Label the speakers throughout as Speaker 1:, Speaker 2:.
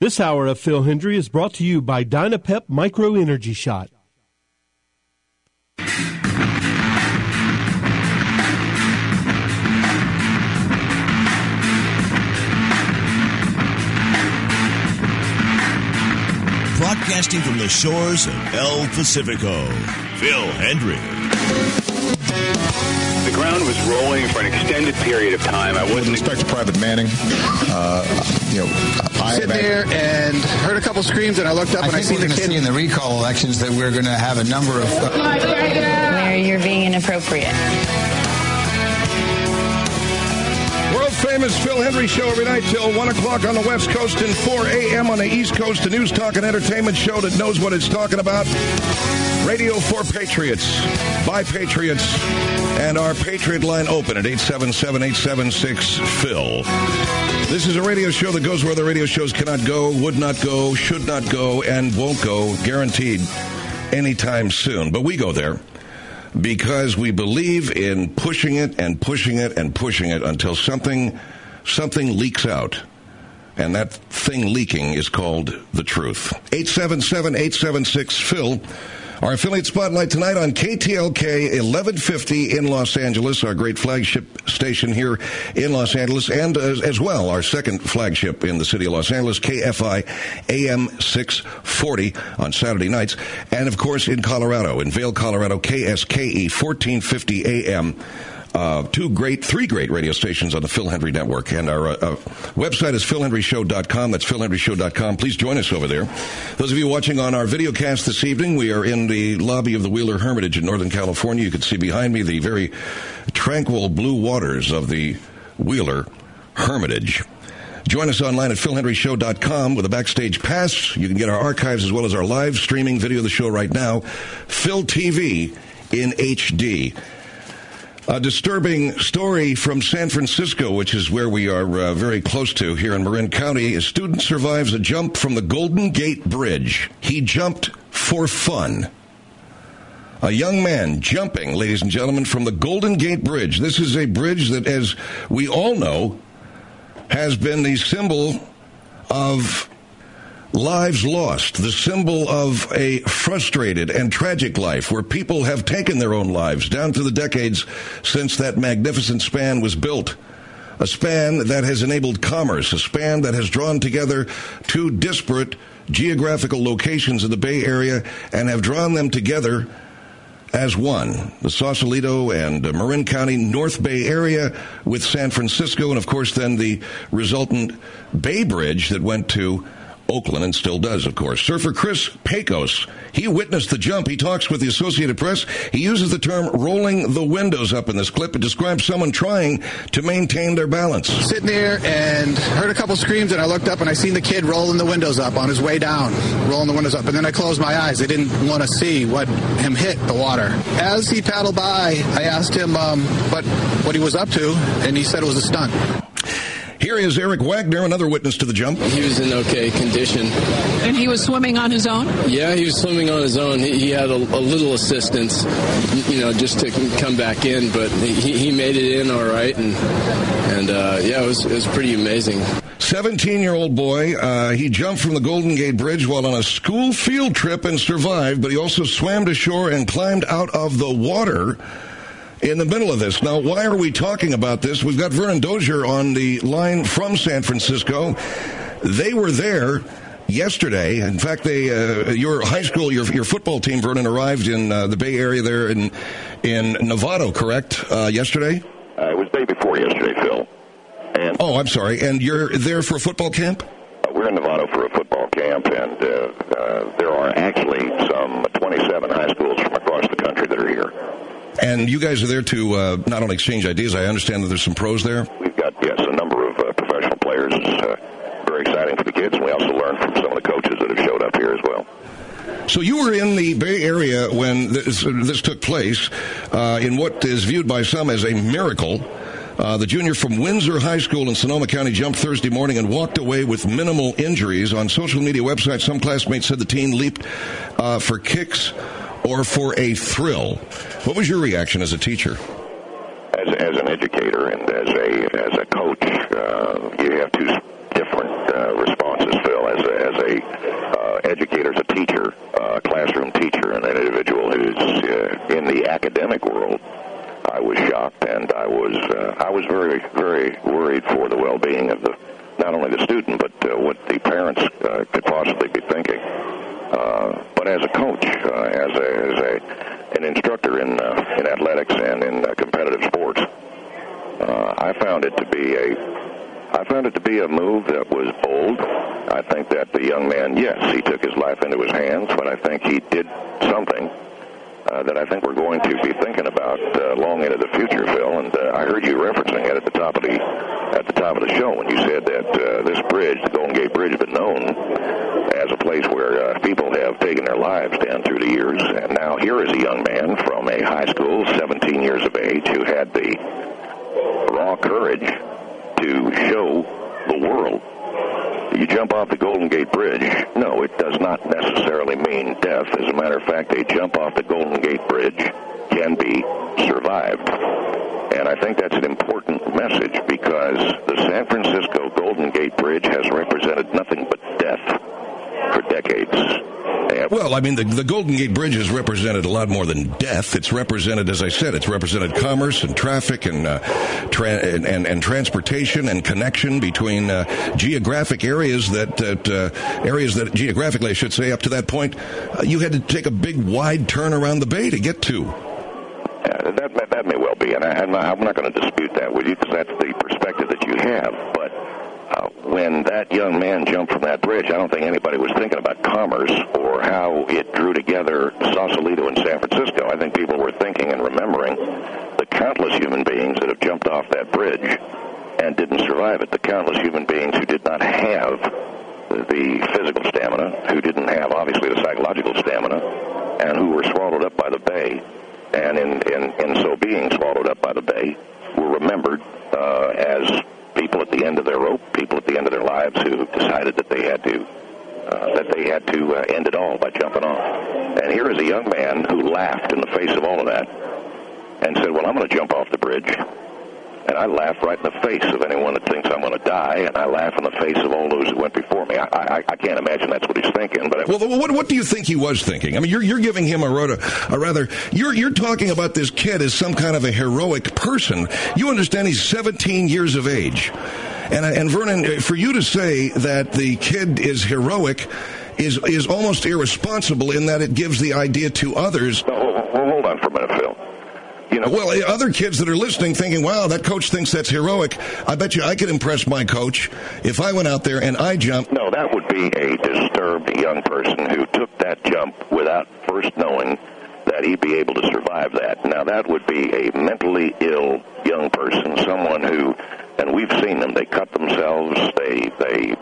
Speaker 1: This hour of Phil Hendry is brought to you by Dynapep Micro Energy Shot.
Speaker 2: Broadcasting from the shores of El Pacifico, Phil Hendry.
Speaker 3: The ground was rolling for an extended period of time. I wasn't
Speaker 4: expecting Private Manning.
Speaker 5: Sitting there and heard a couple screams, and I looked up and I seen the kid.
Speaker 6: See in the recall elections that we're going to have a number of
Speaker 7: where you're being inappropriate.
Speaker 8: World-famous Phil Hendry Show every night till 1 o'clock on the West Coast and 4 a.m. on the East Coast, a news, talk, and entertainment show that knows what it's talking about. Radio for Patriots, by Patriots, and our Patriot line open at 877-876-PHIL. This is a radio show that goes where the radio shows cannot go, would not go, should not go, and won't go, guaranteed, anytime soon. But we go there because we believe in pushing it and pushing it and pushing it until something leaks out. And that thing leaking is called the truth. 877-876-PHIL. Our affiliate spotlight tonight on KTLK 1150 in Los Angeles, our great flagship station here in Los Angeles, and as well our second flagship in the city of Los Angeles, KFI AM 640 on Saturday nights, and of course in Colorado, in Vail, Colorado, KSKE 1450 AM. Three great radio stations on the Phil Hendry Network. And our website is philhendryshow.com. That's philhendryshow.com. Please join us over there. Those of you watching on our videocast this evening, we are in the lobby of the Wheeler Hermitage in Northern California. You can see behind me the very tranquil blue waters of the Wheeler Hermitage. Join us online at philhendryshow.com with a backstage pass. You can get our archives as well as our live streaming video of the show right now. Phil TV in HD. A disturbing story from San Francisco, which is where we are very close to here in Marin County. A student survives a jump from the Golden Gate Bridge. He jumped for fun. A young man jumping, ladies and gentlemen, from the Golden Gate Bridge. This is a bridge that, as we all know, has been the symbol of lives lost, the symbol of a frustrated and tragic life where people have taken their own lives down through the decades since that magnificent span was built. A span that has enabled commerce, a span that has drawn together two disparate geographical locations in the Bay Area and have drawn them together as one. The Sausalito and Marin County North Bay area with San Francisco, and of course then the resultant Bay Bridge that went to Oakland, and still does, of course. Surfer Chris Pecos, he witnessed the jump. He talks with the Associated Press. He uses the term rolling the windows up in this clip. It describes someone trying to maintain their balance.
Speaker 5: Sitting there and heard a couple screams, and I looked up and I seen the kid rolling the windows up on his way down, rolling the windows up. And then I closed my eyes. I didn't want to see what him hit the water. As he paddled by, I asked him what he was up to, and he said it was a stunt.
Speaker 8: Here is Eric Wagner, another witness to the jump.
Speaker 9: He was in okay condition.
Speaker 10: And he was swimming on his own?
Speaker 9: Yeah, he was swimming on his own. He had a little assistance, just to come back in, but he made it in all right. And it was pretty amazing.
Speaker 8: 17-year-old boy, he jumped from the Golden Gate Bridge while on a school field trip and survived, but he also swam to shore and climbed out of the water in the middle of this. Now, why are we talking about this? We've got Vernon Dozier on the line from San Francisco. They were there yesterday. In fact, your high school, your football team, Vernon, arrived in the Bay Area there in Novato, correct, yesterday?
Speaker 11: It was day before yesterday, Phil.
Speaker 8: I'm sorry. And you're there for a football camp?
Speaker 11: We're in Novato for a football camp, and there are actually some 27 high schools from across the country that are here.
Speaker 8: And you guys are there to not only exchange ideas, I understand that there's some pros there?
Speaker 11: We've got, a number of professional players. It's very exciting for the kids, and we also learn from some of the coaches that have showed up here as well.
Speaker 8: So you were in the Bay Area when this took place in what is viewed by some as a miracle. The junior from Windsor High School in Sonoma County jumped Thursday morning and walked away with minimal injuries. On social media websites, some classmates said the teen leaped for kicks or for a thrill. What was your reaction as a teacher?
Speaker 11: As an educator and as a coach, you have two different different responses, Phil, as a educator, as a teacher, a classroom teacher, and an individual who's in the academic world. I was shocked, and I was very, very worried for the well-being of not only the student, but what the parents could possibly be thinking. But as a coach, as an instructor in athletics and in competitive sports, I found it to be a move that was bold. I think that the young man, yes, he took his life into his hands, but I think he did something that I think we're going to be thinking about long into the future, Phil. And I heard you referencing it at the top of the show when you said that this bridge, the Golden Gate Bridge, has been known as a place where people have taken their lives down through the years. And now here is a young man from a high school, 17 years of age, who had the raw courage to show the world. You jump off the Golden Gate Bridge, no, it does not necessarily mean death. As a matter of fact, a jump off the Golden Gate Bridge can be survived. And I think that's an important message because the San Francisco Golden Gate Bridge has represented nothing but death for decades.
Speaker 8: Well, I mean, the Golden Gate Bridge has represented a lot more than death. It's represented, as I said, it's represented commerce and traffic and transportation and connection between geographic areas that geographically, I should say, up to that point, you had to take a big, wide turn around the bay to get to.
Speaker 11: That may well be, and I'm not going to dispute that with you because that's the perspective that you have, but when that young man jumped from that bridge, I don't think anybody was thinking about commerce or how it drew together Sausalito and San Francisco. I think people were thinking and remembering the countless human beings that have jumped off that bridge and didn't survive it, the countless human beings who did not have the physical stamina, who didn't have, obviously, the psychological stamina, and who were swallowed up by the bay. And in so being swallowed up by the bay, were remembered as people at the end of their rope, people at the end of their lives who decided that they had to end it all by jumping off. And here is a young man who laughed in the face of all of that and said, well, I'm going to jump off the bridge. And I laugh right in the face of anyone that thinks I'm going to die, and I laugh in the face of all those who went before me. I can't imagine that's what he's thinking. But
Speaker 8: what do you think he was thinking? I mean, you're giving him you're talking about this kid as some kind of a heroic person. You understand he's 17 years of age. And Vernon, for you to say that the kid is heroic is almost irresponsible in that it gives the idea to others.
Speaker 11: Hold on for a minute, Phil.
Speaker 8: Well, other kids that are listening thinking, wow, that coach thinks that's heroic. I bet you I could impress my coach if I went out there and I jumped.
Speaker 11: No, that would be a disturbed young person who took that jump without first knowing that he'd be able to survive that. Now, that would be a mentally ill young person, someone who, and we've seen them, they cut themselves, they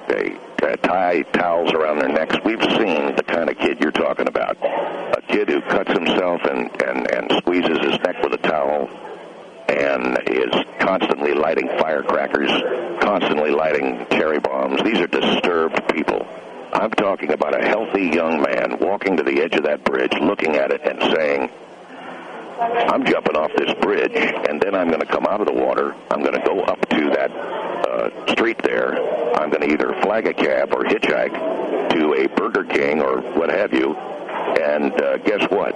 Speaker 11: tie towels around their necks. We've seen the kind of kid you're talking about. A kid who cuts himself and squeezes his neck with a towel and is constantly lighting firecrackers, constantly lighting cherry bombs. These are disturbed people. I'm talking about a healthy young man walking to the edge of that bridge, looking at it and saying, I'm jumping off this bridge, and then I'm going to come out of the water. I'm going to go up to that street there. I'm going to either flag a cab or hitchhike to a Burger King or what have you. And guess what?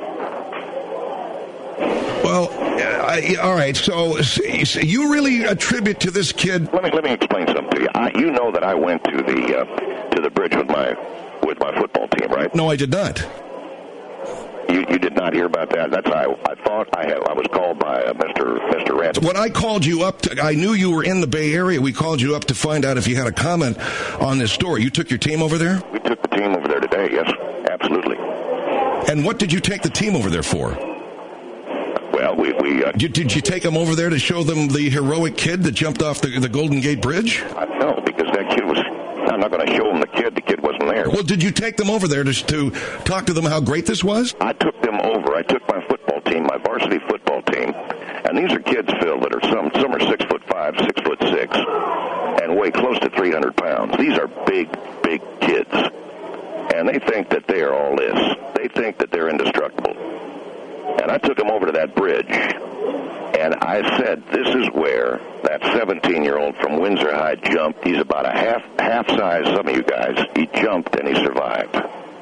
Speaker 8: Well, all right. So you really attribute to this kid.
Speaker 11: Let me explain something to you. You know that I went to the bridge with my football team, right?
Speaker 8: No, I did not.
Speaker 11: You did not hear about that? That's I thought I was called by Mr. Ransom.
Speaker 8: When I called you up, I knew you were in the Bay Area. We called you up to find out if you had a comment on this story. You took your team over there?
Speaker 11: We took the team over there today, yes, absolutely.
Speaker 8: And what did you take the team over there for?
Speaker 11: Well,
Speaker 8: Did you take them over there to show them the heroic kid that jumped off the Golden Gate Bridge?
Speaker 11: No, because that kid was... I'm not going to show them the kid. The kid wasn't there.
Speaker 8: Well, did you take them over there to talk to them how great this was?
Speaker 11: I took them over. I took my football team, my varsity football team, and these are kids, Phil, that are some are 6'5", 6'6", and weigh close to 300 pounds. These are big kids, and they think that they are all this. They think that they're indestructible. And I took them over to that bridge, And I said, this is where that 17-year-old from Windsor High jumped. He's about a half size, some of you guys. He jumped and he survived.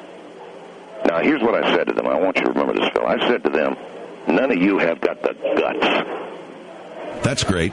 Speaker 11: Now, here's what I said to them. I want you to remember this, Phil. I said to them, none of you have got the guts.
Speaker 8: That's great.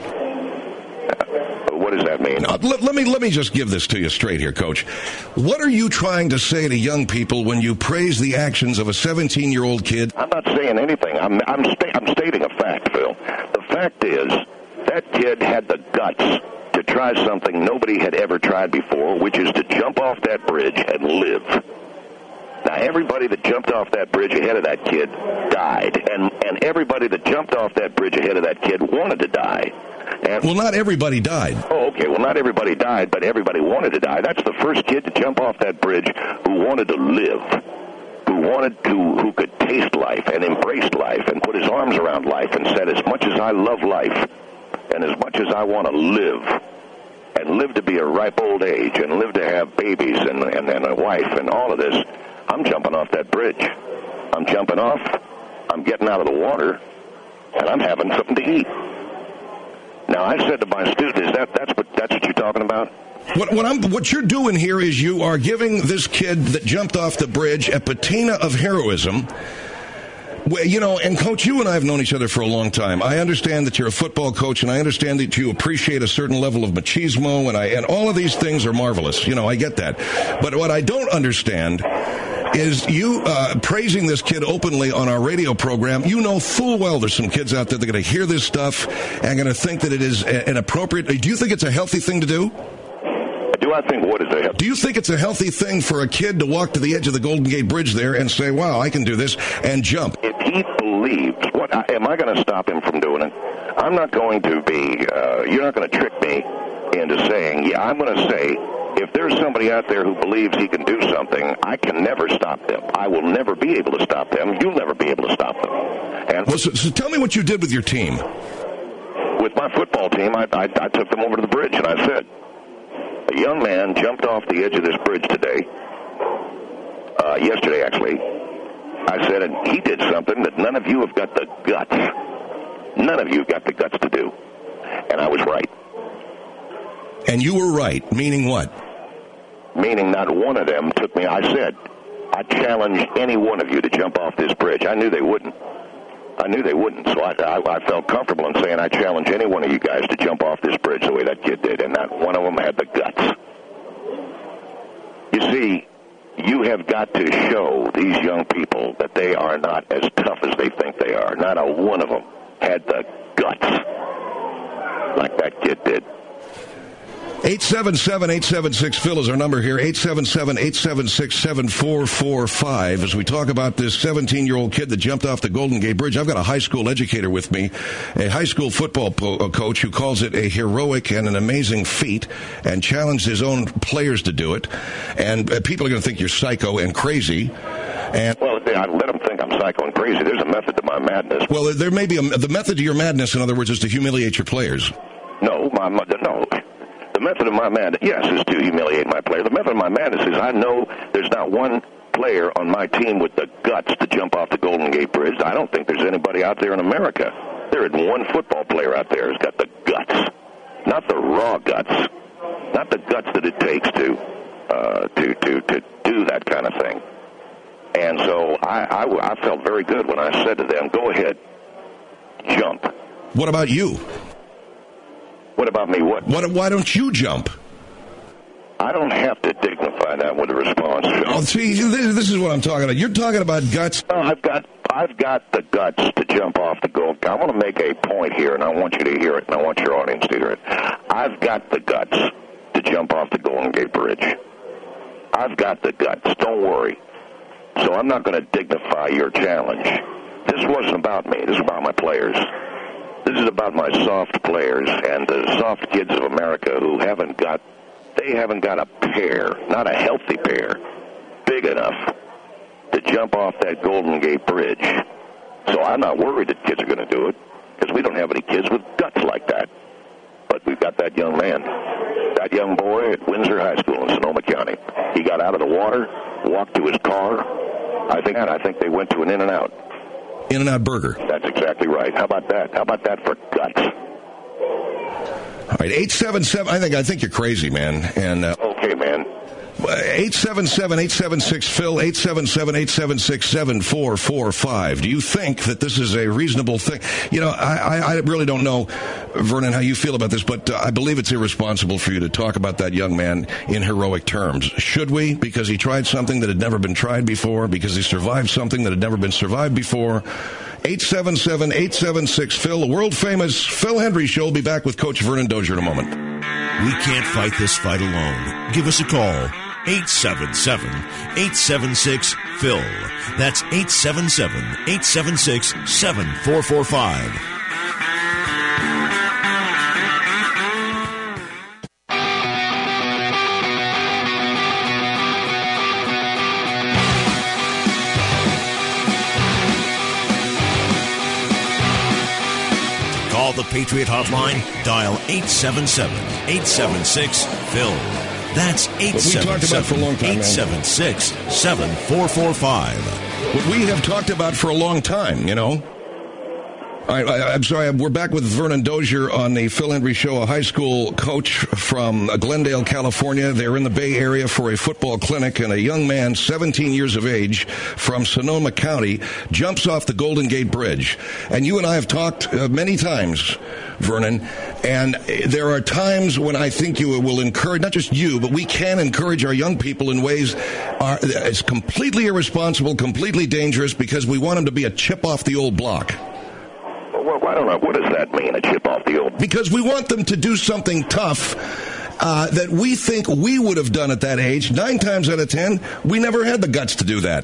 Speaker 11: What does that mean?
Speaker 8: Now, let me just give this to you straight here, Coach. What are you trying to say to young people when you praise the actions of a 17-year-old kid?
Speaker 11: I'm not saying anything. I'm stating a fact, Phil. The fact is that kid had the guts to try something nobody had ever tried before, which is to jump off that bridge and live. Now, everybody that jumped off that bridge ahead of that kid died, and everybody that jumped off that bridge ahead of that kid wanted to die. And,
Speaker 8: well, not everybody died.
Speaker 11: Oh, okay. Well, not everybody died, but everybody wanted to die. That's the first kid to jump off that bridge who wanted to live, who could taste life and embrace life and put his arms around life and said, as much as I love life and as much as I want to live, and live to be a ripe old age and live to have babies and a wife and all of this, I'm jumping off that bridge. I'm jumping off. I'm getting out of the water, and I'm having something to eat. Now, I said to my students, that's what you're talking about?
Speaker 8: What you're doing here is you are giving this kid that jumped off the bridge a patina of heroism. Well, you know, and Coach, you and I have known each other for a long time. I understand that you're a football coach, and I understand that you appreciate a certain level of machismo, and all of these things are marvelous. You know, I get that. But what I don't understand is you praising this kid openly on our radio program. You know full well there's some kids out there that are going to hear this stuff and going to think that it is inappropriate. Do you think it's a healthy thing to do?
Speaker 11: Do I think what is a healthy?
Speaker 8: Do you think it's a healthy thing for a kid to walk to the edge of the Golden Gate Bridge there and say, wow, I can do this, and jump?
Speaker 11: If he believes, am I going to stop him from doing it? I'm not going to be, you're not going to trick me into saying, yeah, I'm going to say, if there's somebody out there who believes he can do something, I can never stop them. I will never be able to stop them. You'll never be able to stop them. And
Speaker 8: well, so tell me what you did with your team.
Speaker 11: With my football team, I took them over to the bridge, and I said, a young man jumped off the edge of this bridge today, yesterday actually. I said, and he did something that none of you have got the guts. None of you have got the guts to do. And I was right.
Speaker 8: And you were right, meaning what?
Speaker 11: Meaning not one of them took me. I said, I challenge any one of you to jump off this bridge. I knew they wouldn't. So I felt comfortable in saying I challenge any one of you guys to jump off this bridge the way that kid did, and not one of them had the guts. You see, you have got to show these young people that they are not as tough as they think they are. Not a one of them had the guts like that kid did.
Speaker 8: 877-876-PHIL is our number here, 877-876-7445. As we talk about this 17-year-old kid that jumped off the Golden Gate Bridge, I've got a high school educator with me, a high school football coach who calls it a heroic and an amazing feat and challenged his own players to do it. And people are going to think you're psycho and crazy. And
Speaker 11: well, I let them think I'm psycho and crazy. There's a method to my madness.
Speaker 8: Well, there may be the method to your madness, in other words, is to humiliate your players.
Speaker 11: No. The method of my madness, yes, is to humiliate my player. The method of my madness is I know there's not one player on my team with the guts to jump off the Golden Gate Bridge. I don't think there's anybody out there in America. There isn't one football player out there who's got the guts, not the raw guts, not the guts that it takes to do that kind of thing. And so I felt very good when I said to them, go ahead, jump.
Speaker 8: What about you?
Speaker 11: What about me?
Speaker 8: Why don't you jump?
Speaker 11: I don't have to dignify that with a response.
Speaker 8: Oh, see, this is what I'm talking about. You're talking about guts.
Speaker 11: No, I've got the guts to jump off the Golden Gate. I want to make a point here, and I want you to hear it, and I want your audience to hear it. I've got the guts to jump off the Golden Gate Bridge. I've got the guts. Don't worry. So I'm not going to dignify your challenge. This wasn't about me. This is about my players. This is about my soft players and the soft kids of America who haven't got a pair, not a healthy pair, big enough to jump off that Golden Gate Bridge. So I'm not worried that kids are going to do it because we don't have any kids with guts like that. But we've got that young man, that young boy at Windsor High School in Sonoma County. He got out of the water, walked to his car. I think they went to an In-N-Out.
Speaker 8: In-N-Out Burger.
Speaker 11: That's exactly right. How about that? How about that for guts?
Speaker 8: All right, 877. I think you're crazy, man. And
Speaker 11: okay, man.
Speaker 8: 877-876-PHIL, 877-876-7445. Do you think that this is a reasonable thing? You know, I really don't know, Vernon, how you feel about this, but I believe it's irresponsible for you to talk about that young man in heroic terms. Should we? Because he tried something that had never been tried before, because he survived something that had never been survived before. 877-876-PHIL, the world-famous Phil Hendrie Show. Will be back with Coach Vernon Dozier in a moment.
Speaker 2: We can't fight this fight alone. Give us a call. 877-876-PHIL. That's 877-876-7445. Call the Patriot Hotline. Dial 877-876-PHIL. That's 877-876-7445.
Speaker 8: What we have talked about for a long time, you know. I'm sorry, we're back with Vernon Dozier on the Phil Hendrie Show, a high school coach from Glendale, California. They're in the Bay Area for a football clinic, and a young man, 17 years of age, from Sonoma County, jumps off the Golden Gate Bridge. And you and I have talked many times, Vernon, and there are times when I think you will encourage, not just you, but we can encourage our young people in ways it's completely irresponsible, completely dangerous, because we want them to be a chip off the old block.
Speaker 11: Well, I don't know. What does that mean, a chip off the old?
Speaker 8: Because we want them to do something tough that we think we would have done at that age. 9 times out of 10, we never had the guts to do that.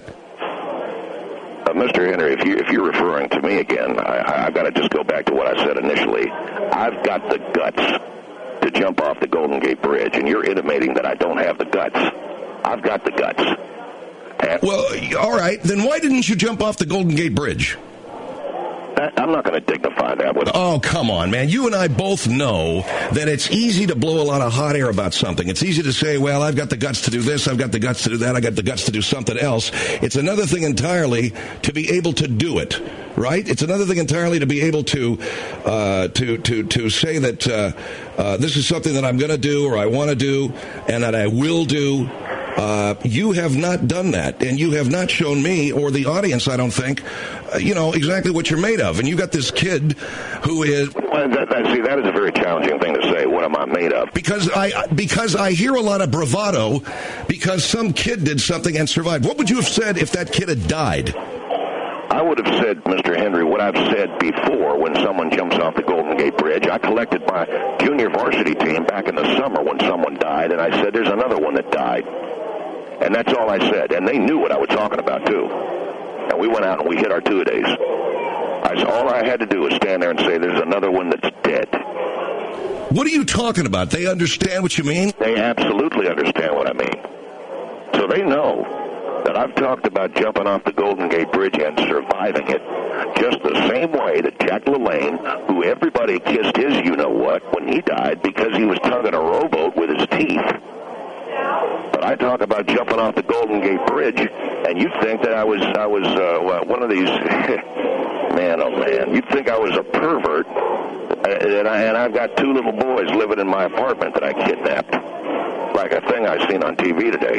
Speaker 11: Mr. Henry, if you're referring to me again, I've got to just go back to what I said initially. I've got the guts to jump off the Golden Gate Bridge, and you're intimating that I don't have the guts. I've got the guts.
Speaker 8: Well, all right. Then why didn't you jump off the Golden Gate Bridge?
Speaker 11: I'm not going to dignify that with...
Speaker 8: Oh, come on, man. You and I both know that it's easy to blow a lot of hot air about something. It's easy to say, well, I've got the guts to do this, I've got the guts to do that, I've got the guts to do something else. It's another thing entirely to be able to do it, right? It's another thing entirely to be able to say that this is something that I'm going to do or I want to do and that I will do. You have not done that, and you have not shown me or the audience, I don't think, exactly what you're made of. And you got this kid who is...
Speaker 11: Well, that is a very challenging thing to say. What am I made of?
Speaker 8: Because I hear a lot of bravado because some kid did something and survived. What would you have said if that kid had died?
Speaker 11: I would have said, Mr. Henry, what I've said before when someone jumps off the Golden Gate Bridge. I collected my junior varsity team back in the summer when someone died, and I said, there's another one that died. And that's all I said. And they knew what I was talking about, too. And we went out and we hit our two-a-days. All I had to do was stand there and say, there's another one that's dead.
Speaker 8: What are you talking about? They understand what you mean?
Speaker 11: They absolutely understand what I mean. So they know that I've talked about jumping off the Golden Gate Bridge and surviving it just the same way that Jack LaLanne, who everybody kissed his you-know-what when he died because he was tugging a rowboat with his teeth. But I talk about jumping off the Golden Gate Bridge, and you'd think that I was one of these, man, oh man, you'd think I was a pervert, and I've got 2 little boys living in my apartment that I kidnapped, like a thing I seen on TV today.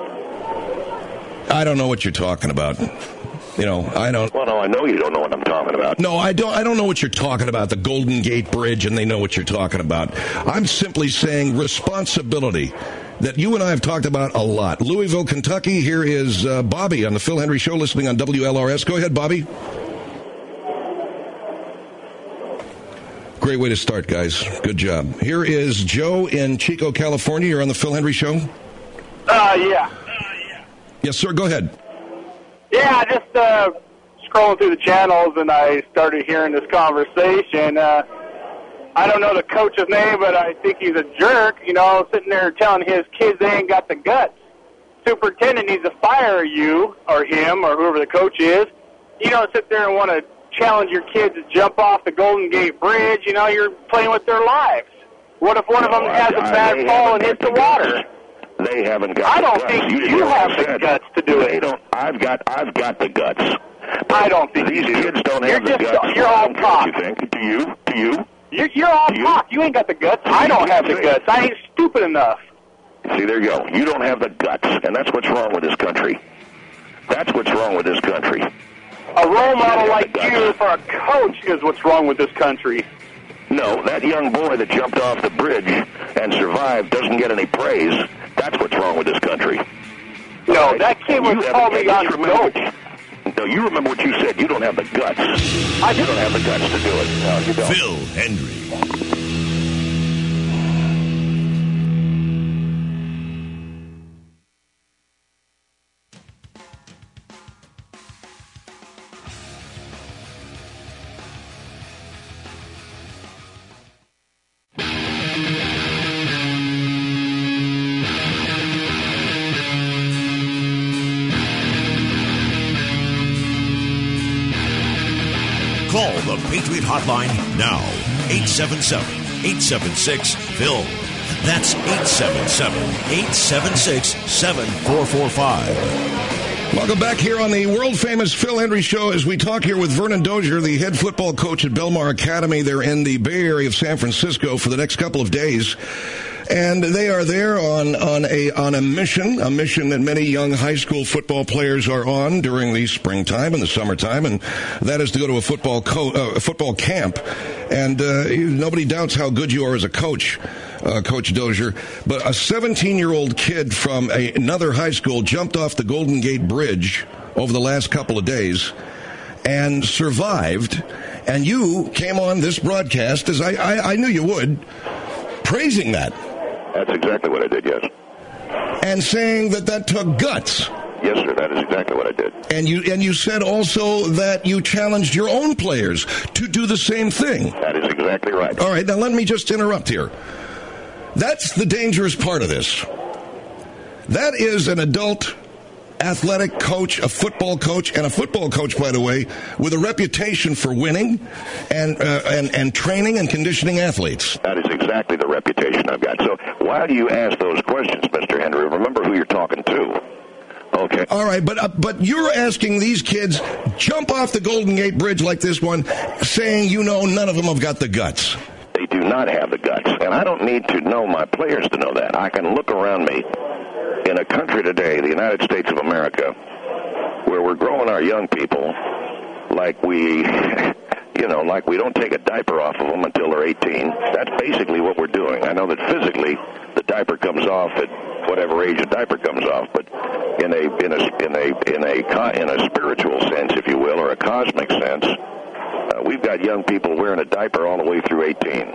Speaker 8: I don't know what you're talking about. I don't.
Speaker 11: Well, no, I know you don't know what I'm talking about.
Speaker 8: No, I don't. I don't know what you're talking about, the Golden Gate Bridge, and they know what you're talking about. I'm simply saying responsibility that you and I have talked about a lot. Louisville, Kentucky, here is Bobby on the Phil Hendrie Show, listening on WLRS. Go ahead, Bobby. Great way to start, guys. Good job. Here is Joe in Chico, California. You're on the Phil Hendrie Show.
Speaker 4: Yeah.
Speaker 8: Yes, sir. Go ahead.
Speaker 4: Yeah, just scrolling through the channels, and I started hearing this conversation. I don't know the coach's name, but I think he's a jerk, sitting there telling his kids they ain't got the guts. Superintendent needs to fire you or him or whoever the coach is. You don't sit there and want to challenge your kids to jump off the Golden Gate Bridge. You're playing with their lives. What if one of them has a bad fall and hits the water?
Speaker 11: They haven't got
Speaker 4: I don't
Speaker 11: the guts.
Speaker 4: think you have the guts to do it.
Speaker 11: They don't. I've got the guts.
Speaker 4: I don't think
Speaker 11: these
Speaker 4: you do.
Speaker 11: kids don't have the guts.
Speaker 4: You're all talk.
Speaker 11: You think? Do you?
Speaker 4: You're all talk. You ain't got the guts. I don't have the guts. I ain't stupid enough.
Speaker 11: See, there you go. You don't have the guts, and that's what's wrong with this country. That's what's wrong with this country.
Speaker 4: A role model like you for a coach is what's wrong with this country.
Speaker 11: No, that young boy that jumped off the bridge and survived doesn't get any praise. That's what's wrong with this country.
Speaker 4: No, that kid was probably on dope.
Speaker 11: No, you remember what you said. You don't have the guts. You don't have the guts to do it. No, you don't.
Speaker 2: Phil Hendrie. Call the Patriot Hotline now. 877-876-PHIL. That's 877-876-7445.
Speaker 8: Welcome back here on the world-famous Phil Hendrie Show as we talk here with Vernon Dozier, the head football coach at Belmar Academy. They're in the Bay Area of San Francisco for the next couple of days. And they are there on a mission that many young high school football players are on during the springtime and the summertime, and that is to go to a football camp. And nobody doubts how good you are as a coach, Coach Dozier. But a 17-year-old kid from another high school jumped off the Golden Gate Bridge over the last couple of days and survived. And you came on this broadcast, as I knew you would, praising that.
Speaker 11: That's exactly what I did, yes.
Speaker 8: And saying that took guts.
Speaker 11: Yes, sir, that is exactly what I did.
Speaker 8: And you said also that you challenged your own players to do the same thing.
Speaker 11: That is exactly right.
Speaker 8: All right, now let me just interrupt here. That's the dangerous part of this. That is an adult athletic coach, a football coach, by the way, with a reputation for winning and training and conditioning athletes.
Speaker 11: That is exactly the reputation I've got. So why do you ask those questions, Mr. Hendrie? Remember who you're talking to. Okay.
Speaker 8: All right, but you're asking these kids jump off the Golden Gate Bridge like this one, saying none of them have got the guts.
Speaker 11: They do not have the guts, and I don't need to know my players to know that. I can look around me. In a country today, the United States of America, where we're growing our young people like we don't take a diaper off of them until they're 18. That's basically what we're doing. I know that physically the diaper comes off at whatever age a diaper comes off, but in a spiritual sense, if you will, or a cosmic sense, we've got young people wearing a diaper all the way through 18.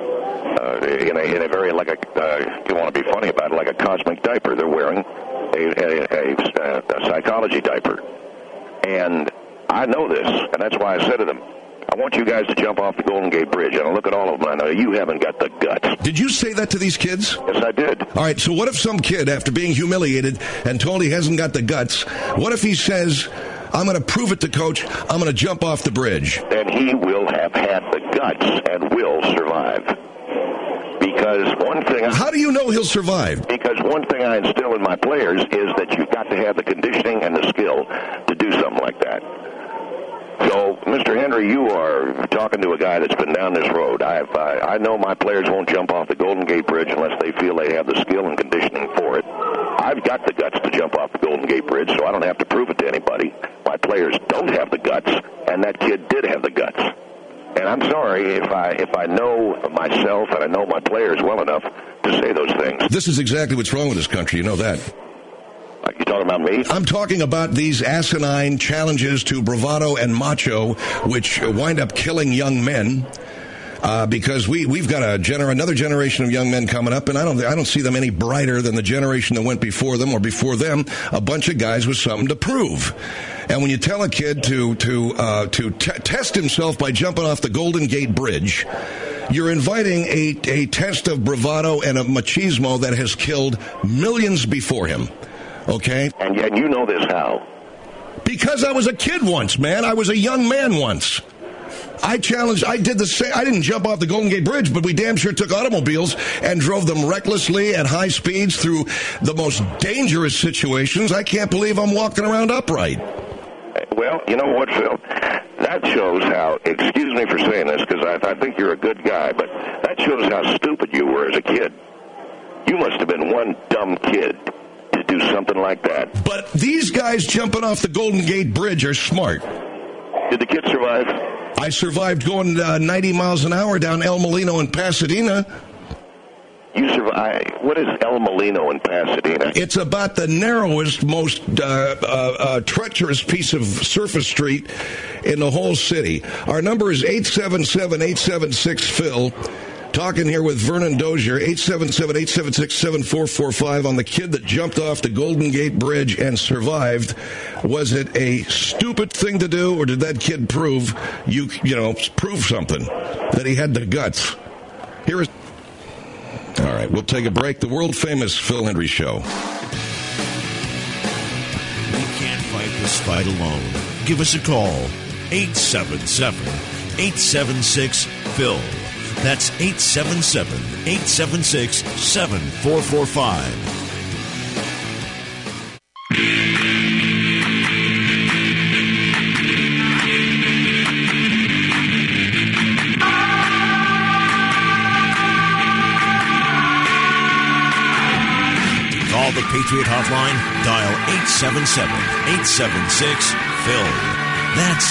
Speaker 11: In a very, you want to be funny about it, like a cosmic diaper. They're wearing a psychology diaper. And I know this, and that's why I said to them, I want you guys to jump off the Golden Gate Bridge. And I look at all of them, and I know you haven't got the guts.
Speaker 8: Did you say that to these kids?
Speaker 11: Yes, I did.
Speaker 8: All right, so what if some kid, after being humiliated and told he hasn't got the guts, what if he says, I'm going to prove it to Coach, I'm going to jump off the bridge?
Speaker 11: Then he will have had the guts and will survive. Because one thing...
Speaker 8: How do you know he'll survive?
Speaker 11: Because one thing I instill in my players is that you've got to have the conditioning and the skill to do something like that. So, Mr. Hendrie, you are talking to a guy that's been down this road. I know my players won't jump off the Golden Gate Bridge unless they feel they have the skill and conditioning for it. I've got the guts to jump off the Golden Gate Bridge, so I don't have to prove it to anybody. My players don't have the guts, and that kid did have the guts. And I'm sorry if I know myself and I know my players well enough to say those things.
Speaker 8: This is exactly what's wrong with this country. You know that.
Speaker 11: You talking about me?
Speaker 8: I'm talking about these asinine challenges to bravado and macho, which wind up killing young men. Because we've got another generation of young men coming up, and I don't see them any brighter than the generation that went before them or before them. A bunch of guys with something to prove. And when you tell a kid to test himself by jumping off the Golden Gate Bridge, you're inviting a test of bravado and of machismo that has killed millions before him. Okay?
Speaker 11: And you know this how?
Speaker 8: Because I was a kid once, man. I was a young man once. I did the same. I didn't jump off the Golden Gate Bridge, but we damn sure took automobiles and drove them recklessly at high speeds through the most dangerous situations. I can't believe I'm walking around upright.
Speaker 11: Well, you know what, Phil? That shows how, excuse me for saying this, because I think you're a good guy, but that shows how stupid you were as a kid. You must have been one dumb kid to do something like that.
Speaker 8: But these guys jumping off the Golden Gate Bridge are smart.
Speaker 11: Did the kid survive?
Speaker 8: I survived going 90 miles an hour down El Molino in Pasadena.
Speaker 11: You survived? What is El Molino in Pasadena?
Speaker 8: It's about the narrowest, most treacherous piece of surface street in the whole city. Our number is 877-876-PHIL. Talking here with Vernon Dozier, 877-876-7445 on the kid that jumped off the Golden Gate Bridge and survived. Was it a stupid thing to do, or did that kid prove something, that he had the guts? Here is... All right, we'll take a break. The world-famous Phil Hendrie Show.
Speaker 2: We can't fight this fight alone. Give us a call, 877-876-PHIL. That's 877-876-7445. Call the Patriot Hotline, dial 877-876-PHIL. That's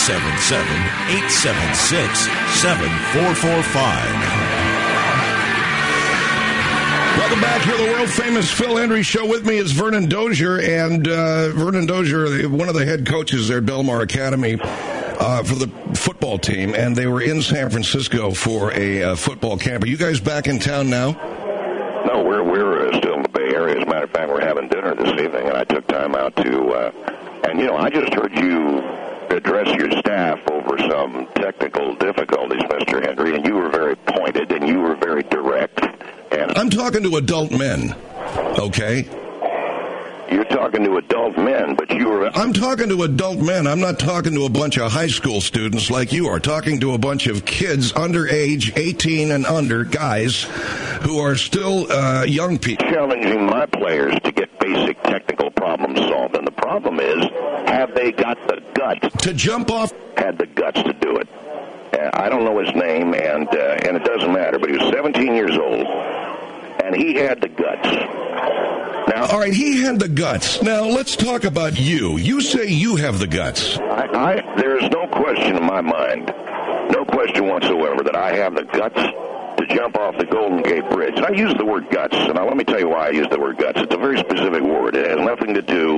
Speaker 2: 877-876-7445.
Speaker 8: Welcome back here, the world-famous Phil Hendrie Show. With me is Vernon Dozier, and Vernon Dozier, one of the head coaches there at Belmar Academy for the football team, and they were in San Francisco for a football camp. Are you guys back in town now?
Speaker 11: No, we're still in the Bay Area. As a matter of fact, we're having dinner this evening, and I took time out to, I just heard you address your staff over some technical difficulties, Mr. Hendrie, and you were very pointed, and you were very direct. And
Speaker 8: I'm talking to adult men, okay?
Speaker 11: You're talking to adult men, but you were...
Speaker 8: I'm talking to adult men. I'm not talking to a bunch of high school students like you are. Talking to a bunch of kids under age 18 and under, guys, who are still young people.
Speaker 11: Challenging my players to get basic technical problems solved. And the problem is, have they got the guts?
Speaker 8: To jump off?
Speaker 11: Had the guts to do it. I don't know his name, and it doesn't matter, but he was 17 years old, and he had the guts. Now,
Speaker 8: all right, he had the guts. Now, let's talk about you. You say you have the guts.
Speaker 11: There is no question in my mind, no question whatsoever, that I have the guts to jump off the Golden Gate Bridge. And I use the word guts, and let me tell you why I use the word guts. It's a very specific word. It has nothing to do.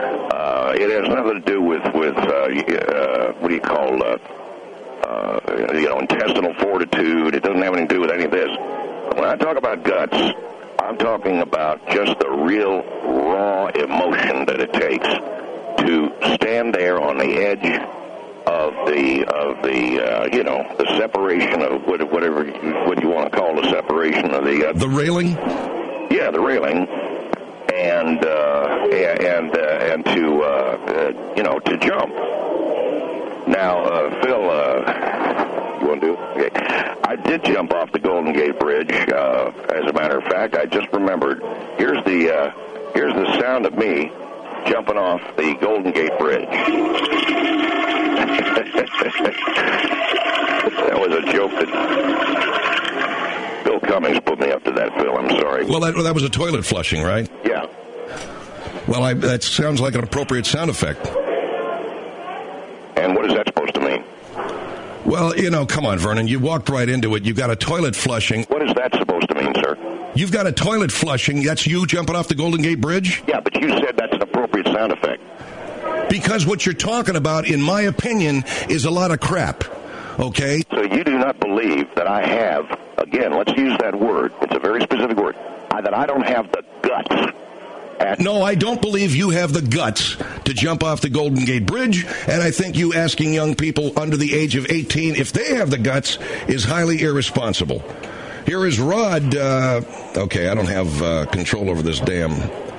Speaker 11: With what do you call intestinal fortitude. It doesn't have anything to do with any of this. When I talk about guts, I'm talking about just the real raw emotion that it takes to stand there on the edge of the separation of what you want to call the separation of the
Speaker 8: railing.
Speaker 11: Yeah, the railing, and to jump. Now, Phil, you want to do it? Okay. I did jump off the Golden Gate Bridge. As a matter of fact, I just remembered. Here's the sound of me jumping off the Golden Gate Bridge. That was a joke that Bill Cummings put me up to that, Phil. I'm sorry.
Speaker 8: Well, that was a toilet flushing, right?
Speaker 11: Yeah.
Speaker 8: Well, that sounds like an appropriate sound effect.
Speaker 11: And what is that supposed to mean?
Speaker 8: Well, come on, Vernon. You walked right into it. You got a toilet flushing.
Speaker 11: What is that supposed to mean, sir?
Speaker 8: You've got a toilet flushing. That's you jumping off the Golden Gate Bridge?
Speaker 11: Yeah, but you said that's an appropriate sound effect.
Speaker 8: Because what you're talking about, in my opinion, is a lot of crap. Okay?
Speaker 11: So you do not believe that I have, again, let's use that word. It's a very specific word. That I don't have the guts.
Speaker 8: No, I don't believe you have the guts to jump off the Golden Gate Bridge, and I think you asking young people under the age of 18 if they have the guts is highly irresponsible. Here is Rod. Okay, I don't have control over this damn.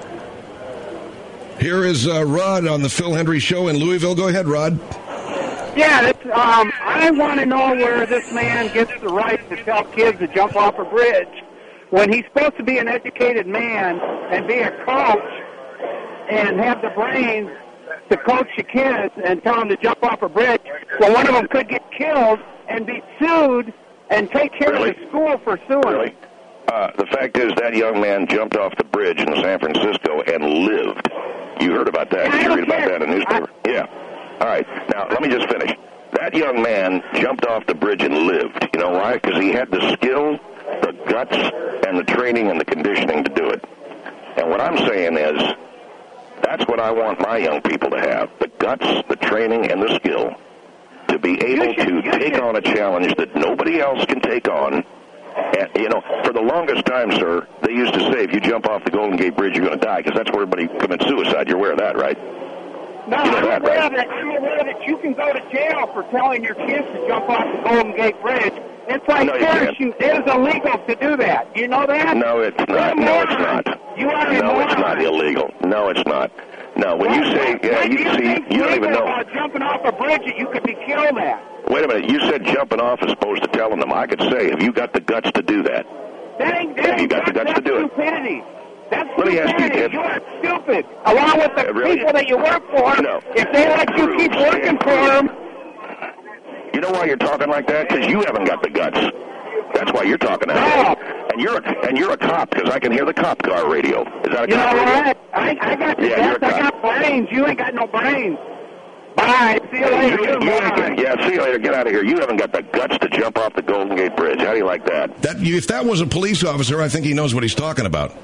Speaker 8: Here is Rod on the Phil Hendrie Show in Louisville. Go ahead, Rod.
Speaker 4: Yeah, I want to know where this man gets the right to tell kids to jump off a bridge when he's supposed to be an educated man and be a coach and have the brains to coach the kids and tell them to jump off a bridge, well, one of them could get killed and be sued and take care of the school for suing.
Speaker 11: Really? The fact is that young man jumped off the bridge in San Francisco and lived. You heard about that. Did you read about that in the newspaper? Yeah. All right. Now, let me just finish. That young man jumped off the bridge and lived. You know why? Because he had the skill, the guts, and the training and the conditioning to do it. And what I'm saying is, that's what I want my young people to have, the guts, the training, and the skill to be able to take on a challenge that nobody else can take on. And, you know, for the longest time, sir, they used to say if you jump off the Golden Gate Bridge, you're going to die, because that's where everybody commits suicide. You're aware of that, right?
Speaker 4: No,
Speaker 11: you know
Speaker 4: I'm
Speaker 11: that,
Speaker 4: aware
Speaker 11: right?
Speaker 4: of it. I'm aware that you can go to jail for telling your kids to jump off the Golden Gate Bridge. It's like parachute. It is illegal to do that. You know that?
Speaker 11: No, it's not. No, it's not.
Speaker 4: You are
Speaker 11: no, it's not illegal. No, it's not. No, when you say, you don't even know.
Speaker 4: About jumping off a bridge that you could be killed at.
Speaker 11: Wait a minute. You said jumping off as opposed to telling them. I could say, have you got the guts to do that?
Speaker 4: Have you got the guts to do it? Stupidity. That's
Speaker 11: Let me ask you, Ted.
Speaker 4: You are stupid. Along with the people that you work for, if they let you keep working for them.
Speaker 11: You know why you're talking like that? Because you haven't got the guts. That's why you're talking that way. And you're a cop, because I can hear the cop car radio. Is that a cop radio?
Speaker 4: What? I got the guts. I got brains. You ain't got no brains. Bye. See you later.
Speaker 11: See you later. Get out of here. You haven't got the guts to jump off the Golden Gate Bridge. How do you like that?
Speaker 8: If that was a police officer, I think he knows what he's talking about.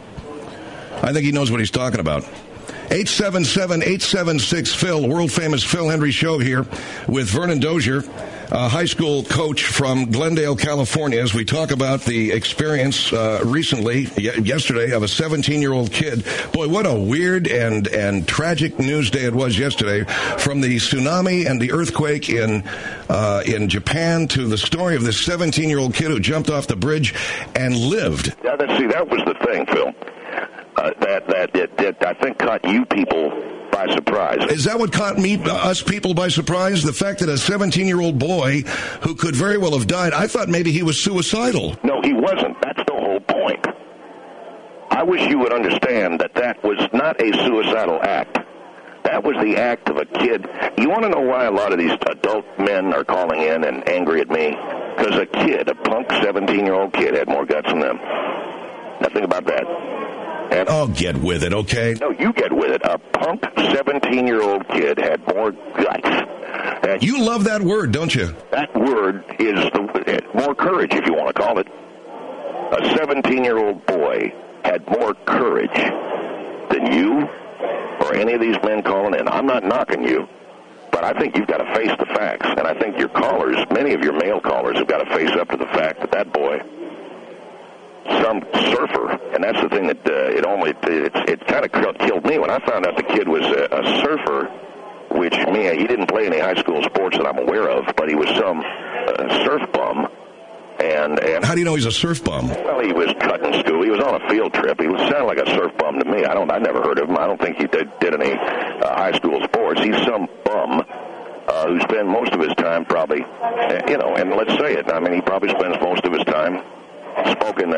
Speaker 8: 877-876-PHIL, world-famous Phil Hendry Show here with Vernon Dozier, a high school coach from Glendale, California, as we talk about the experience yesterday of a 17-year-old kid. Boy, what a weird and tragic news day it was yesterday, from the tsunami and the earthquake in Japan to the story of this 17-year-old kid who jumped off the bridge and lived.
Speaker 11: Yeah, that was the thing, Phil. That I think caught you people by surprise.
Speaker 8: Is that what caught us people by surprise? The fact that a 17-year-old boy who could very well have died, I thought maybe he was suicidal.
Speaker 11: No, he wasn't. That's the whole point. I wish you would understand that was not a suicidal act. That was the act of a kid. You want to know why a lot of these adult men are calling in and angry at me? Because a punk 17-year-old kid, had more guts than them. Nothing about that.
Speaker 8: Get with it, okay?
Speaker 11: No, you get with it. A punk 17-year-old kid had more guts.
Speaker 8: You love that word, don't you?
Speaker 11: That word is more courage, if you want to call it. A 17-year-old boy had more courage than you or any of these men calling in. I'm not knocking you, but I think you've got to face the facts. And I think your callers, many of your male callers, have got to face up to the fact that boy, some surfer, and that's the thing that it kind of killed me when I found out the kid was a surfer, which he didn't play any high school sports that I'm aware of, but he was some surf bum. And
Speaker 8: how do you know he's a surf bum?
Speaker 11: Well, he was cutting school. He was on a field trip. He sounded like a surf bum to me. I never heard of him. I don't think he did any high school sports. He's some bum who spent most of his time probably, and let's say it. I mean, he probably spends most of his time smoking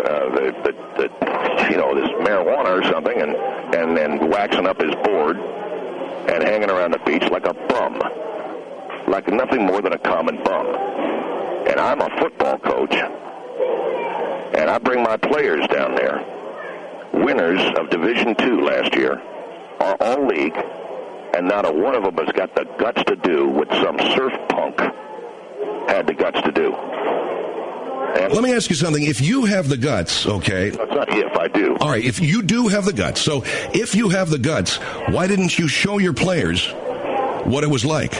Speaker 11: this marijuana or something, and then waxing up his board and hanging around the beach like a bum, like nothing more than a common bum. And I'm a football coach, and I bring my players down there. Winners of Division II last year are all league, and not a one of them has got the guts to do what some surf punk had the guts to do.
Speaker 8: Let me ask you something. If you have the guts, okay?
Speaker 11: It's not if, I do.
Speaker 8: All right, if you do have the guts. So if you have the guts, why didn't you show your players what it was like?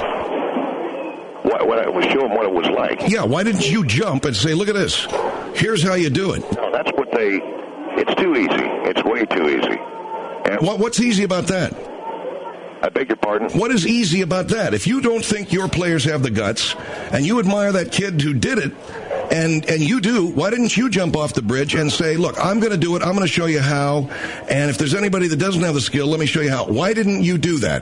Speaker 11: Show them what it was like.
Speaker 8: Yeah, why didn't you jump and say, look at this. Here's how you do it.
Speaker 11: No, that's what it's too easy. It's way too easy. And
Speaker 8: what's easy about that?
Speaker 11: I beg your pardon?
Speaker 8: What is easy about that? If you don't think your players have the guts, and you admire that kid who did it, and you do, why didn't you jump off the bridge and say, look, I'm going to do it, I'm going to show you how, and if there's anybody that doesn't have the skill, let me show you how. Why didn't you do that?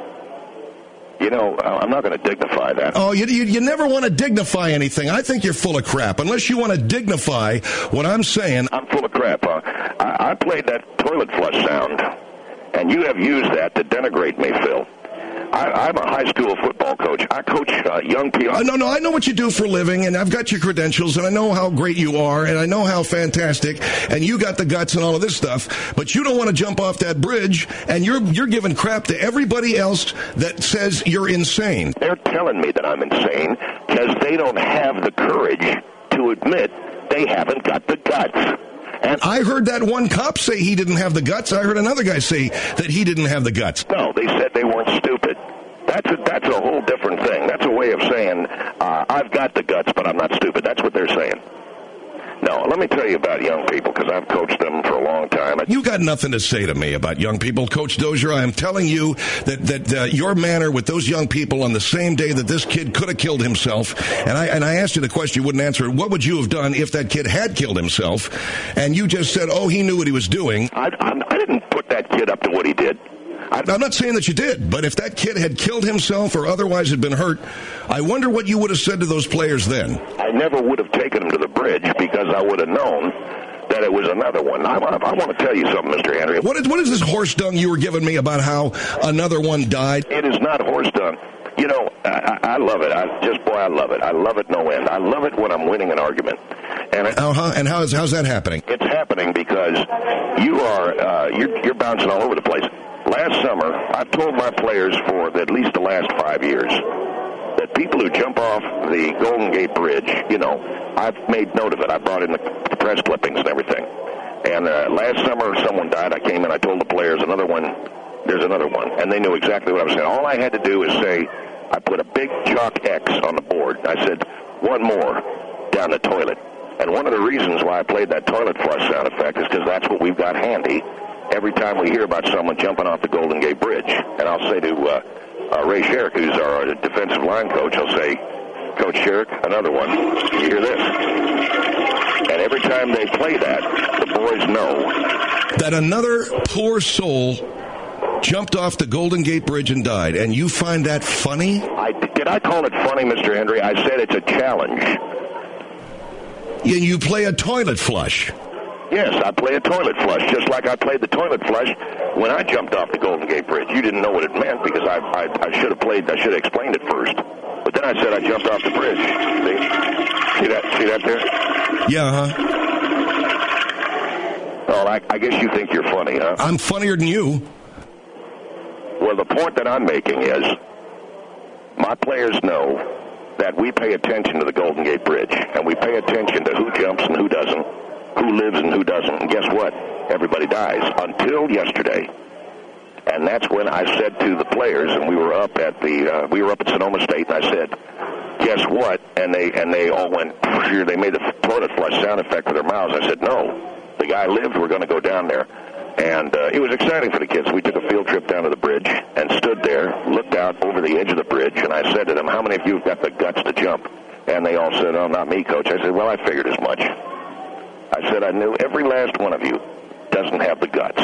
Speaker 11: I'm not going to dignify that.
Speaker 8: Oh, you never want to dignify anything. I think you're full of crap. Unless you want to dignify what I'm saying.
Speaker 11: I'm full of crap, huh? I played that toilet flush sound, and you have used that to denigrate me, Phil. I'm a high school football coach. I coach young people.
Speaker 8: No, I know what you do for a living, and I've got your credentials, and I know how great you are, and I know how fantastic, and you got the guts and all of this stuff, but you don't want to jump off that bridge, and you're giving crap to everybody else that says you're insane.
Speaker 11: They're telling me that I'm insane because they don't have the courage to admit they haven't got the guts.
Speaker 8: And I heard that one cop say he didn't have the guts. I heard another guy say that he didn't have the guts.
Speaker 11: No, they said they weren't stupid. That's a whole different thing. That's a way of saying, I've got the guts, but I'm not stupid. That's what they're saying. No, let me tell you about young people, because I've coached them for a long time.
Speaker 8: You got nothing to say to me about young people, Coach Dozier. I am telling you that your manner with those young people on the same day that this kid could have killed himself, and I asked you the question, you wouldn't answer it. What would you have done if that kid had killed himself? And you just said, oh, he knew what he was doing.
Speaker 11: I didn't put that kid up to what he did.
Speaker 8: I'm not saying that you did, but if that kid had killed himself or otherwise had been hurt, I wonder what you would have said to those players then.
Speaker 11: I never would have taken him to the bridge because I would have known that it was another one. I want to tell you something, Mr. Henry.
Speaker 8: What is this horse dung you were giving me about how another one died?
Speaker 11: It is not horse dung. You know, I love it. I love it. I love it no end. I love it when I'm winning an argument. And
Speaker 8: and how's that happening?
Speaker 11: It's happening because you're bouncing all over the place. Last summer, I've told my players for at least the last 5 years that people who jump off the Golden Gate Bridge, you know, I've made note of it. I brought in the press clippings and everything. And last summer, someone died. I came in, I told the players, there's another one. And they knew exactly what I was saying. All I had to do is say, I put a big chalk X on the board. I said, one more down the toilet. And one of the reasons why I played that toilet flush sound effect is because that's what we've got handy every time we hear about someone jumping off the Golden Gate Bridge. And I'll say to Ray Sherrick, who's our defensive line coach, I'll say, Coach Sherrick, another one. You hear this? And every time they play that, the boys know
Speaker 8: that another poor soul jumped off the Golden Gate Bridge and died. And you find that funny?
Speaker 11: Did I call it funny, Mr. Henry? I said it's a challenge.
Speaker 8: And you play a toilet flush.
Speaker 11: Yes, I play a toilet flush, just like I played the toilet flush when I jumped off the Golden Gate Bridge. You didn't know what it meant because I should have explained it first. But then I said I jumped off the bridge. See that there?
Speaker 8: Yeah,
Speaker 11: Well, I guess you think you're funny, huh?
Speaker 8: I'm funnier than you.
Speaker 11: Well, the point that I'm making is my players know that we pay attention to the Golden Gate Bridge, and we pay attention to who jumps and who doesn't, who lives and who doesn't. And guess what? Everybody dies until yesterday. And that's when I said to the players, and we were up at Sonoma State, and I said, guess what? And they all went, they made the toilet flush sound effect with their mouths. I said, no, the guy lived, we're going to go down there. And it was exciting for the kids. We took a field trip down to the bridge and stood there, looked out over the edge of the bridge, and I said to them, how many of you have got the guts to jump? And they all said, oh, not me, Coach. I said, well, I figured as much. I said, I knew every last one of you doesn't have the guts.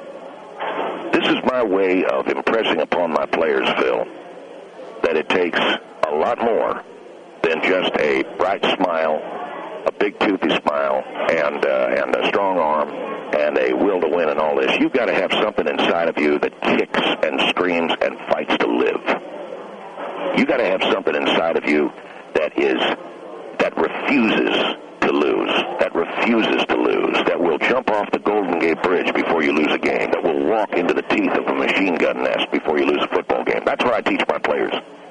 Speaker 11: This is my way of impressing upon my players, Phil, that it takes a lot more than just a bright smile, a big toothy smile, and a strong arm, and a will to win and all this. You've got to have something inside of you that kicks and screams and fights to live. You've got to have something inside of you that refuses to lose, that will jump off the Golden Gate Bridge before you lose a game, that will walk into the teeth of a machine gun nest before you lose a football game. That's what I teach my players.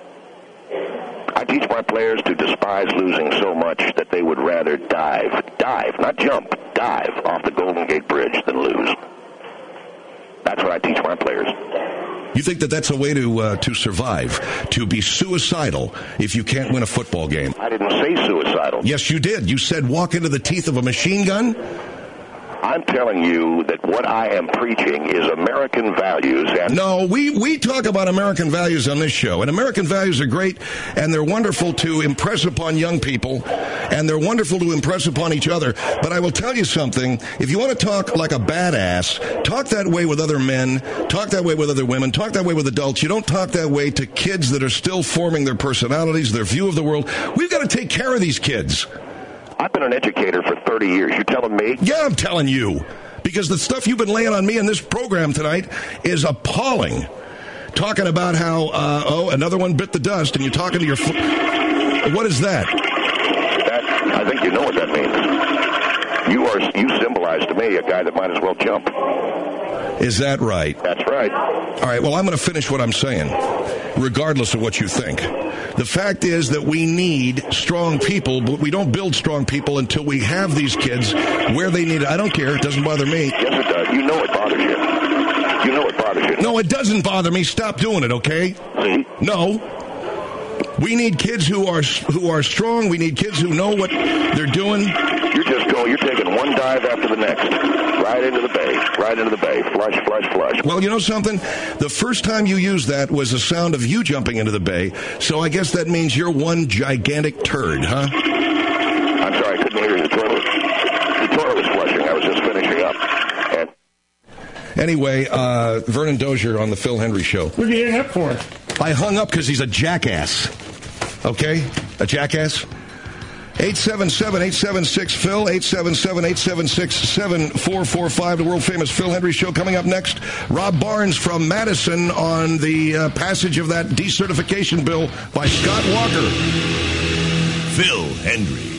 Speaker 11: I teach my players to despise losing so much that they would rather dive, not jump, dive off the Golden Gate Bridge than lose. That's what I teach my players.
Speaker 8: You think that that's a way to survive, to be suicidal if you can't win a football game?
Speaker 11: I didn't say suicidal.
Speaker 8: Yes, you did. You said walk into the teeth of a machine gun?
Speaker 11: I'm telling you that what I am preaching is American values. And
Speaker 8: no, we talk about American values on this show, and American values are great, and they're wonderful to impress upon young people, and they're wonderful to impress upon each other. But I will tell you something, if you want to talk like a badass, talk that way with other men, talk that way with other women, talk that way with adults. You don't talk that way to kids that are still forming their personalities, their view of the world. We've got to take care of these kids.
Speaker 11: I've been an educator for 30 years. You telling me?
Speaker 8: Yeah, I'm telling you. Because the stuff you've been laying on me in this program tonight is appalling. talking about how, another one bit the dust, and you're talking to your... What is that?
Speaker 11: I think you know what that means. You symbolize to me a guy that might as well jump.
Speaker 8: Is that right?
Speaker 11: That's right.
Speaker 8: All right, well, I'm going to finish what I'm saying, regardless of what you think. The fact is that we need strong people, but we don't build strong people until we have these kids where they need it. I don't care. It doesn't bother me.
Speaker 11: Yes, it does. You know it bothers you. You know it bothers you.
Speaker 8: No, it doesn't bother me. Stop doing it, okay?
Speaker 11: See?
Speaker 8: No. We need kids who are strong. We need kids who know what they're doing.
Speaker 11: You're taking one dive after the next. Right into the bay. Flush, flush, flush.
Speaker 8: Well, you know something? The first time you used that was the sound of you jumping into the bay, so I guess that means you're one gigantic turd, huh?
Speaker 11: I'm sorry, I couldn't hear you. The toilet was flushing. I was just finishing up. And
Speaker 8: anyway, Vernon Dozier on the Phil Hendry Show.
Speaker 1: What are you hanging up for?
Speaker 8: I hung up because he's a jackass. Okay? A jackass? 877-876-PHIL, 877-876-7445, the world-famous Phil Hendry Show. Coming up next, Rob Barnes from Madison on the passage of that decertification bill by Scott Walker.
Speaker 2: Phil Hendry.